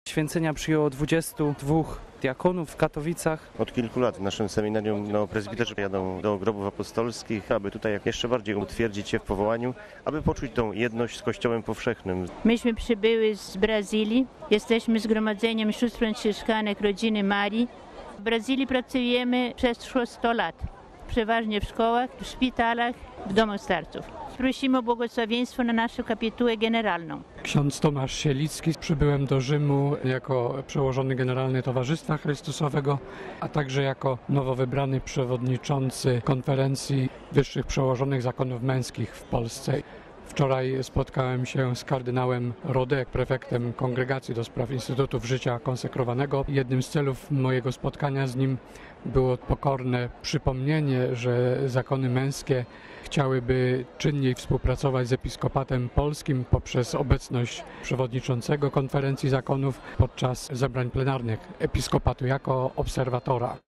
Święcenia przyjęło 22 diakonów w Katowicach. Od kilku lat w naszym seminarium presbiterzy jadą do grobów apostolskich, aby tutaj jeszcze bardziej utwierdzić się w powołaniu, aby poczuć tą jedność z Kościołem powszechnym. Myśmy przybyły z Brazylii. Jesteśmy zgromadzeniem sióstr franciszkanek rodziny Marii. W Brazylii pracujemy przez 100 lat. Przeważnie w szkołach, w szpitalach, w domach starców. Prosimy o błogosławieństwo na naszą kapitułę generalną. Ksiądz Tomasz Sielicki. Przybyłem do Rzymu jako przełożony generalny Towarzystwa Chrystusowego, a także jako nowo wybrany przewodniczący konferencji wyższych przełożonych zakonów męskich w Polsce. Wczoraj spotkałem się z kardynałem Rodek, prefektem Kongregacji do Spraw Instytutów Życia Konsekrowanego. Jednym z celów mojego spotkania z nim było pokorne przypomnienie, że zakony męskie chciałyby czynniej współpracować z Episkopatem Polskim poprzez obecność przewodniczącego konferencji zakonów podczas zebrań plenarnych Episkopatu jako obserwatora.